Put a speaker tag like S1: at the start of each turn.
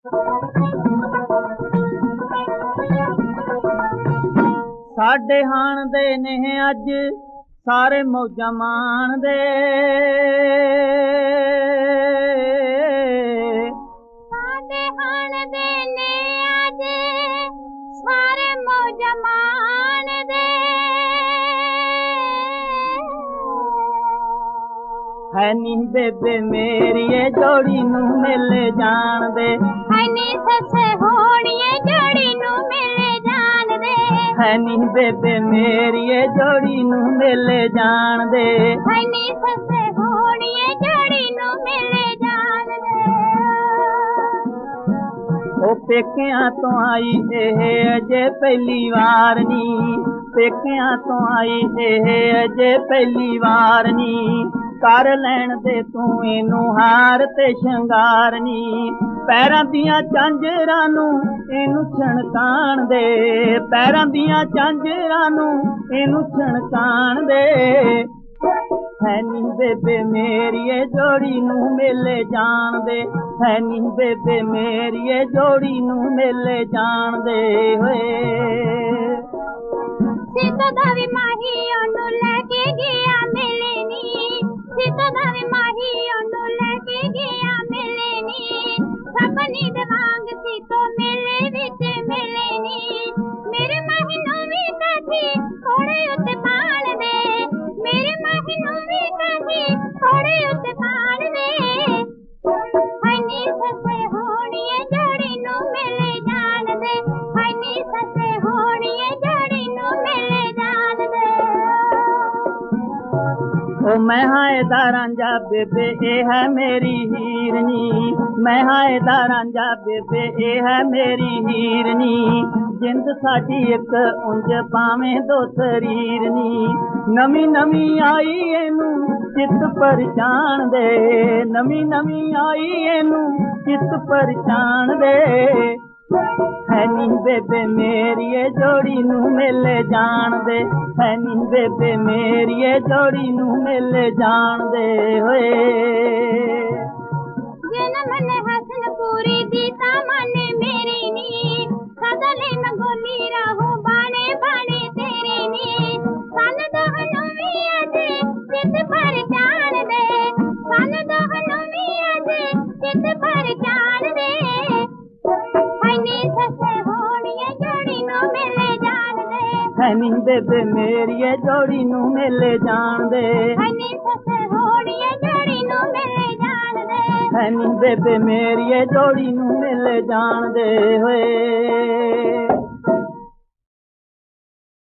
S1: ਸਾਡੇ ਹਾਣ ਦੇ ਨੇ ਅੱਜ ਸਾਰੇ ਮੌਜਾਂ ਮਾਣਦੇ।
S2: ਸਾਡੇ ਹਾਣ ਦੇ ਨੇ ਅੱਜ ਸਾਰੇ ਮੌਜਾਂ ਮਾਣਦੇ।
S1: ਹੈ ਨੀ ਬੇਬੇ ਮੇਰੀਏ ਜੋੜੀ ਨੂੰ ਮੇਲੇ ਜਾਣਦੇ।
S2: ਹੈ ਨੀ ਸੱਸੇ ਹੋਣੀਏ ਜੋੜੀ ਨੂੰ ਮੇਲੇ ਜਾਣਦੇ।
S1: ਹੈ ਨੀ ਬੇਬੇ ਮੇਰੀਏ ਜੋੜੀ ਨੂੰ ਮੇਲੇ ਜਾਣਦੇ।
S2: ਹੈ ਨੀ ਸੱਸੇ ਹੋਣੀਏ ਜੋੜੀ ਨੂੰ ਮੇਲੇ ਜਾਣਦੇ।
S1: ਉਹ ਪੇਕਿਆਂ ਤੋਂ ਆਈ ਇਹ ਅਜੇ ਪਹਿਲੀ ਵਾਰ ਨੀ। ਪੇਕਿਆਂ ਤੋਂ ਆਈ ਇਹ ਅਜੇ ਪਹਿਲੀ ਵਾਰ ਨੀ। ਕਰ ਲੈਣ ਦੇ ਤੂੰ ਇਹਨੂੰ ਹਾਰ ਤੇ ਸ਼ਿੰਗਾਰ ਨੀ। ਪੈਰਾਂ ਦੀਆਂ ਝਾਂਜਰਾਂ ਨੂੰ ਇਹਨੂੰ ਛਣਕਾਣ ਦੇ। ਪੈਰਾਂ ਦੀਆਂ ਝਾਂਜਰਾਂ ਨੂੰ ਇਹਨੂੰ ਛਣਕਾਣ ਦੇ। ਹੈ ਨੀ ਬੇਬੇ ਮੇਰੀਏ ਜੋੜੀ ਨੂੰ ਮੇਲੇ ਜਾਣਦੇ। ਹੈ ਨੀ ਬੇਬੇ ਮੇਰੀਏ ਜੋੜੀ ਨੂੰ ਮੇਲੇ ਜਾਣਦੇ ਹੋਏ।
S2: ਸੀਤੋ ਦਾ ਵੀ ਮਾਹੀ ਉਹਨੂੰ ਲੈ ਕੇ ਗਿਆ ਮੇਲੇ ਨੀ। ਸੀਤੋ ਦਾ ਵੀ ਮਾਹੀ ਉਹਨੂੰ ਲੈ ਕੇ ਗਿਆ ਮੇਲੇ ਨੀ। ਸਭਨੀ ਦੇ ਵਾਂਗ ਸੀਤੋ ਮੇਲੇ ਵਿੱਚ ਮੇਲੇ ਨੀ। ਮੇਰੇ ਮਾਹੀ ਨੂੰ ਵੀ ਕਾਜੀ ਘੋੜੇ ਉੱਤੇ ਪਾਣ ਦੇ। ਮੇਰੇ ਮਾਹੀ ਨੂੰ ਵੀ ਕਾਜੀ ਘੋੜੇ ਉੱਤੇ ਪਾਣ ਦੇ। ਹੈ ਨੀ ਸੱਸੇ ਹੋਣੀਏ ਜੋੜੀ ਨੂੰ ਮੇਲੇ ਜਾਣਦੇ। ਹੈ ਨੀ ਸੱਸੇ ਹੋਣੀਏ ਜੋੜੀ ਨੂੰ ਮੇਲੇ ਜਾਣਦੇ।
S1: ਉਹ ਮੈਂ ਹਾਏ ਦਾ ਰਾਂਝਾ ਬੇਬੇ ਇਹ ਹੈ ਮੇਰੀ ਹੀਰਨੀ। ਮੈਂ ਹਾਏ ਦਾ ਰਾਂਝਾ ਬੇਬੇ ਇਹ ਹੈ ਮੇਰੀ ਹੀਰਨੀ। ਜਿੰਦ ਸਾਡੀ ਇੱਕ ਉਂਝ ਭਾਵੇਂ ਦੋ ਸਰੀਰ ਨੀ। ਨਵੀਂ ਨਵੀਂ ਆਈ ਇਹਨੂੰ ਚਿੱਤ ਪਰਛਾਣ ਦੇ। ਨਵੀਂ ਨਵੀਂ ਆਈ ਇਹਨੂੰ ਚਿੱਤ ਪਰਛਾਣ ਦੇ। ਹੈ ਨੀ ਬੇਬੇ ਮੇਰੀਏ ਜੋੜੀ ਨੂੰ ਮੇਲੇ ਜਾਣਦੇ। ਹੈ ਨੀ ਬੇਬੇ ਮੇਰੀਏ ਜੋੜੀ ਨੂੰ ਮੇਲੇ ਜਾਣਦੇ ਹੋਏ।
S2: ਜਨਮ ਨੇ ਹਸਨਪੁਰੀ ਦੀ ਤਾਂ ਮਾਨੇ ਮੇਰੀ ਨੀ। ਸਦਾ ਲਈ ਮੰਗੋਲੀ ਰਾਹੋਂ ਬਾਣੇ ਬਾਣੇ ਤੇਰੀ ਨੀ। ਸਨ ਦੋਹਨੋਂ ਵੀ ਅੱਜ ਚਿੱਤ ਪਰਛਾਣ ਦੇ। ਸਨ ਦੋਹਨੋਂ ਵੀ ਅੱਜ ਚਿੱਤ ਪਰਛਾਣ ਦੇ। ਹੈ ਨੀ ਸੱਸੇ ਹੋਣੀਏ ਜੋੜੀ ਨੂੰ ਮੇਲੇ ਜਾਣਦੇ।
S1: ਹੈ ਨੀ ਬੇਬੇ ਮੇਰੀਏ ਜੋੜੀ ਨੂੰ ਮੇਲੇ ਜਾਣਦੇ।
S2: ਹੈ ਨੀ ਸੱਸੇ ਹੋਣੀਏ ਜੋੜੀ ਨੂੰ ਮੇਲੇ ਜਾਣਦੇ।
S1: ਹੈ ਨੀ ਬੇਬੇ ਮੇਰੀਏ ਜੋੜੀ ਨੂੰ ਮੇਲੇ ਜਾਣਦੇ ਹੋਏ।